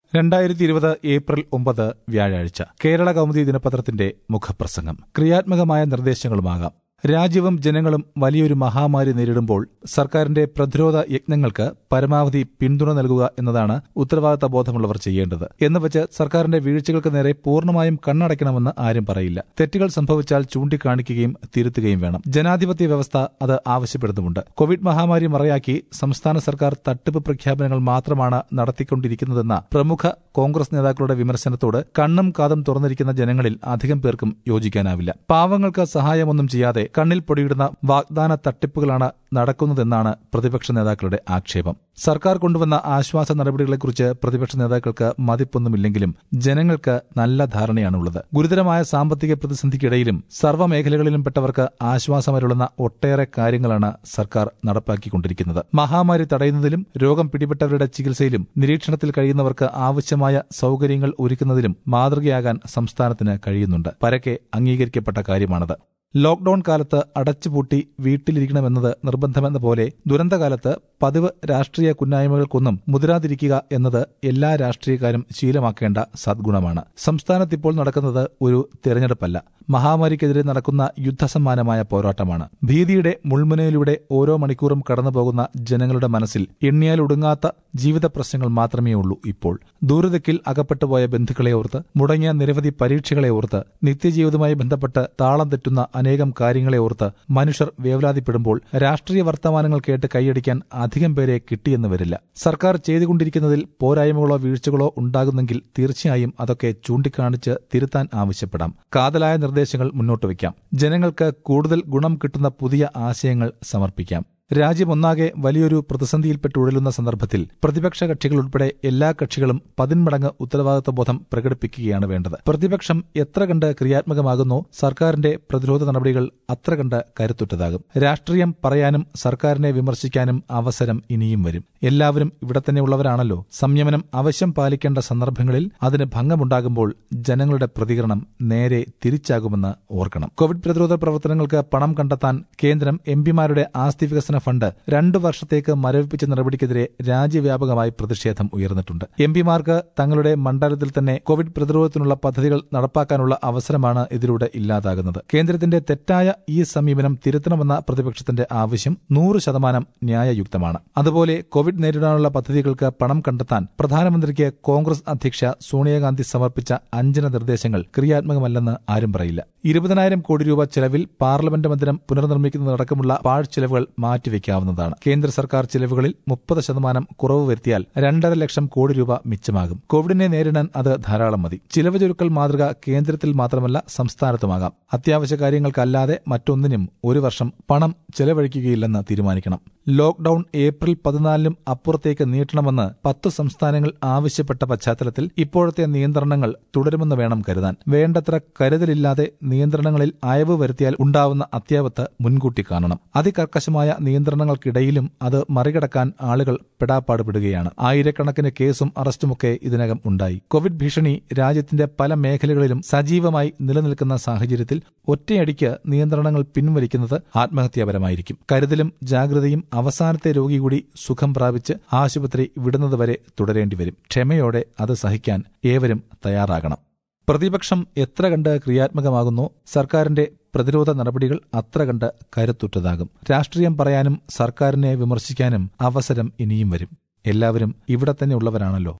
2020 April 9 വ്യാഴാഴ്ച കേരള കൗമുദി ദിനപത്രത്തിന്റെ മുഖപ്രസംഗം. ക്രിയാത്മകമായ നിർദ്ദേശങ്ങളുമാകാം. രാജ്യവും ജനങ്ങളും വലിയൊരു മഹാമാരി നേരിടുമ്പോൾ സർക്കാരിന്റെ പ്രതിരോധ യജ്ഞങ്ങൾക്ക് പരമാവധി പിന്തുണ നൽകുക എന്നതാണ് ഉത്തരവാദിത്ത ബോധമുള്ളവർ ചെയ്യേണ്ടത്. എന്നുവച്ച് സർക്കാരിന്റെ വീഴ്ചകൾക്ക് നേരെ പൂർണ്ണമായും കണ്ണടയ്ക്കണമെന്ന് ആരും പറയില്ല. തെറ്റുകൾ സംഭവിച്ചാൽ ചൂണ്ടിക്കാണിക്കുകയും തിരുത്തുകയും വേണം. ജനാധിപത്യ വ്യവസ്ഥ അത് ആവശ്യപ്പെടുന്നുമുണ്ട്. കോവിഡ് മഹാമാരി മറയാക്കി സംസ്ഥാന സർക്കാർ തട്ടിപ്പ് പ്രഖ്യാപനങ്ങൾ മാത്രമാണ് നടത്തിക്കൊണ്ടിരിക്കുന്നതെന്ന പ്രമുഖ കോൺഗ്രസ് നേതാക്കളുടെ വിമർശനത്തോട് കണ്ണും കാതും തുറന്നിരിക്കുന്ന ജനങ്ങളിൽ അധികം പേർക്കും യോജിക്കാനാവില്ല. പാവങ്ങൾക്ക് സഹായമൊന്നും ചെയ്യാതെ കണ്ണിൽ പൊടിയിടുന്ന വാഗ്ദാന തട്ടിപ്പുകളാണ് നടക്കുന്നതെന്നാണ് പ്രതിപക്ഷ നേതാക്കളുടെ ആക്ഷേപം. സർക്കാർ കൊണ്ടുവന്ന ആശ്വാസ നടപടികളെക്കുറിച്ച് പ്രതിപക്ഷ നേതാക്കൾക്ക് മതിപ്പൊന്നുമില്ലെങ്കിലും ജനങ്ങൾക്ക് നല്ല ധാരണയാണുള്ളത്. ഗുരുതരമായ സാമ്പത്തിക പ്രതിസന്ധിക്കിടയിലും സർവ്വമേഖലകളിലും പെട്ടവർക്ക് ആശ്വാസമരുളുന്ന ഒട്ടേറെ കാര്യങ്ങളാണ് സർക്കാർ നടപ്പാക്കിക്കൊണ്ടിരിക്കുന്നത്. മഹാമാരി തടയുന്നതിലും രോഗം പിടിപെട്ടവരുടെ ചികിത്സയിലും നിരീക്ഷണത്തിൽ കഴിയുന്നവർക്ക് ആവശ്യമായ സൌകര്യങ്ങൾ ഒരുക്കുന്നതിലും മാതൃകയാകാൻ സംസ്ഥാനത്തിന് കഴിയുന്നുണ്ട്. പരക്കെ അംഗീകരിക്കപ്പെട്ട കാര്യമാണത്. ലോക്ഡൌൺ കാലത്ത് അടച്ചുപൂട്ടി വീട്ടിലിരിക്കണമെന്നത് നിർബന്ധമെന്ന പോലെ ദുരന്തകാലത്ത് പതിവ് രാഷ്ട്രീയ കുന്നായ്മകൾക്കൊന്നും മുതിരാതിരിക്കുക എന്നത് എല്ലാ രാഷ്ട്രീയക്കാരും ശീലമാക്കേണ്ട സദ്ഗുണമാണ്. സംസ്ഥാനത്തിപ്പോൾ നടക്കുന്നത് ഒരു തെരഞ്ഞെടുപ്പല്ല, മഹാമാരിക്കെതിരെ നടക്കുന്ന യുദ്ധസമാനമായ പോരാട്ടമാണ്. ഭീതിയുടെ മുൾമുനയിലൂടെ ഓരോ മണിക്കൂറും കടന്നുപോകുന്ന ജനങ്ങളുടെ മനസ്സിൽ എണ്ണിയാലൊടുങ്ങാത്ത ജീവിത പ്രശ്നങ്ങൾ മാത്രമേ ഉള്ളൂ. ഇപ്പോൾ ദൂരദിക്കിൽ അകപ്പെട്ടുപോയ ബന്ധുക്കളെ ഓർത്ത്, മുടങ്ങിയ നിരവധി പരീക്ഷകളെ ഓർത്ത്, നിത്യജീവിതവുമായി ബന്ധപ്പെട്ട് താളം തെറ്റുന്ന അനേകം കാര്യങ്ങളെ ഓർത്ത് മനുഷ്യർ വേവലാതിപ്പെടുമ്പോൾ രാഷ്ട്രീയ വർത്തമാനങ്ങൾ കേട്ട് കൈയടിക്കാൻ അധികം പേരെ കിട്ടിയെന്ന് വരില്ല. സർക്കാർ ചെയ്തുകൊണ്ടിരിക്കുന്നതിൽ പോരായ്മകളോ വീഴ്ചകളോ ഉണ്ടാകുന്നെങ്കിൽ തീർച്ചയായും അതൊക്കെ ചൂണ്ടിക്കാണിച്ച് തിരുത്താൻ ആവശ്യപ്പെടാം. കാതലായ നിർദ്ദേശങ്ങൾ മുന്നോട്ട് വയ്ക്കാം. ജനങ്ങൾക്ക് കൂടുതൽ ഗുണം കിട്ടുന്ന പുതിയ ആശയങ്ങൾ സമർപ്പിക്കാം. രാജ്യമൊന്നാകെ വലിയൊരു പ്രതിസന്ധിയിൽപ്പെട്ടുഴലുന്ന സന്ദർഭത്തിൽ പ്രതിപക്ഷ കക്ഷികൾ ഉൾപ്പെടെ എല്ലാ കക്ഷികളും 10 മടങ്ങ് ഉത്തരവാദിത്വ ബോധം പ്രകടിപ്പിക്കുകയാണ് വേണ്ടത്. പ്രതിപക്ഷം എത്ര കണ്ട് ക്രിയാത്മകമാകുന്നോ സർക്കാരിന്റെ പ്രതിരോധ നടപടികൾ അത്ര കണ്ട് കരുത്തുറ്റതാകും. രാഷ്ട്രീയം പറയാനും സർക്കാരിനെ വിമർശിക്കാനും അവസരം ഇനിയും വരും. എല്ലാവരും ഇവിടെ തന്നെ ഉള്ളവരാണല്ലോ. സംയമനം അവശ്യം പാലിക്കേണ്ട സന്ദർഭങ്ങളിൽ അതിന് ഭംഗമുണ്ടാകുമ്പോൾ ജനങ്ങളുടെ പ്രതികരണം നേരെ തിരിച്ചാകുമെന്ന് ഓർക്കണം. കോവിഡ് പ്രതിരോധ പ്രവർത്തനങ്ങൾക്ക് പണം കണ്ടെത്താൻ കേന്ദ്രം എംപിമാരുടെ ആസ്തി വികസന ഫണ്ട് 2 വർഷത്തേക്ക് മരവിപ്പിച്ച നടപടിക്കെതിരെ രാജ്യവ്യാപകമായി പ്രതിഷേധം ഉയർന്നിട്ടുണ്ട്. എംപിമാർക്ക് തങ്ങളുടെ മണ്ഡലത്തിൽ തന്നെ കോവിഡ് പ്രതിരോധത്തിനുള്ള പദ്ധതികൾ നടപ്പാക്കാനുള്ള അവസരമാണ് ഇതിലൂടെ ഇല്ലാതാകുന്നത്. കേന്ദ്രത്തിന്റെ തെറ്റായ ഈ സമീപനം തിരുത്തണമെന്ന പ്രതിപക്ഷത്തിന്റെ ആവശ്യം 100% ന്യായയുക്തമാണ്. അതുപോലെ കോവിഡ് നേരിടാനുള്ള പദ്ധതികൾക്ക് പണം കണ്ടെത്താൻ പ്രധാനമന്ത്രിക്ക് കോൺഗ്രസ് അധ്യക്ഷ സോണിയാഗാന്ധി സമർപ്പിച്ച 5 നിർദ്ദേശങ്ങൾ ക്രിയാത്മകമല്ലെന്ന് ആരും പറയില്ല. 20,000 കോടി രൂപ ചെലവിൽ പാർലമെന്റ് മന്ദിരം പുനർനിർമ്മിക്കുന്നതടക്കമുള്ള പാഴ്ചെലവുകൾ മാറ്റിവെക്കാവുന്നതാണ്. കേന്ദ്ര സർക്കാർ ചെലവുകളിൽ 30% കുറവ് വരുത്തിയാൽ 2.5 ലക്ഷം കോടി രൂപ മിച്ചമാകും. കോവിഡിനെ നേരിടാൻ അത് ധാരാളം മതി. ചിലവ് ചുരുക്കൽ മാതൃക കേന്ദ്രത്തിൽ മാത്രമല്ല സംസ്ഥാനത്തുമാകാം. അത്യാവശ്യ കാര്യങ്ങൾക്കല്ലാതെ മറ്റൊന്നിനും 1 വർഷം പണം ചെലവഴിക്കുകയില്ലെന്ന് തീരുമാനിക്കണം. ലോക്ഡൌൺ ഏപ്രിൽ 14 അപ്പുറത്തേക്ക് നീട്ടണമെന്ന് 10 സംസ്ഥാനങ്ങൾ ആവശ്യപ്പെട്ട പശ്ചാത്തലത്തിൽ ഇപ്പോഴത്തെ നിയന്ത്രണങ്ങൾ തുടരുമെന്ന് വേണം കരുതാൻ. വേണ്ടത്ര കരുതലില്ലാതെ നിയന്ത്രണങ്ങളിൽ അയവ് വരുത്തിയാൽ ഉണ്ടാവുന്ന അത്യാപത്ത് മുൻകൂട്ടി കാണണം. അതികർക്കശമായ നിയന്ത്രണങ്ങൾക്കിടയിലും അത് മറികടക്കാൻ ആളുകൾ പെടാപ്പാടുപെടുകയാണ്. ആയിരക്കണക്കിന് കേസും അറസ്റ്റുമൊക്കെ ഇതിനകം ഉണ്ടായി. കോവിഡ് ഭീഷണി രാജ്യത്തിന്റെ പല മേഖലകളിലും സജീവമായി നിലനിൽക്കുന്ന സാഹചര്യത്തിൽ ഒറ്റയടിക്ക് നിയന്ത്രണങ്ങൾ പിൻവലിക്കുന്നത് ആത്മഹത്യാപരമായിരിക്കും. കരുതലും ജാഗ്രതയും അവസാനത്തെ രോഗി കൂടി സുഖം പ്രാപിച്ച് ആശുപത്രി വിടുന്നതുവരെ തുടരേണ്ടിവരും. ക്ഷമയോടെ അത് സഹിക്കാൻ ഏവരും തയ്യാറാകണം. പ്രതിപക്ഷം എത്ര കണ്ട് ക്രിയാത്മകമാകുന്നോ സർക്കാരിന്റെ പ്രതിരോധ നടപടികൾ അത്ര കണ്ട് കരുത്തുറ്റതാകും. രാഷ്ട്രീയം പറയാനും സർക്കാരിനെ വിമർശിക്കാനും അവസരം ഇനിയും വരും. എല്ലാവരും ഇവിടെ തന്നെ ഉള്ളവരാണല്ലോ.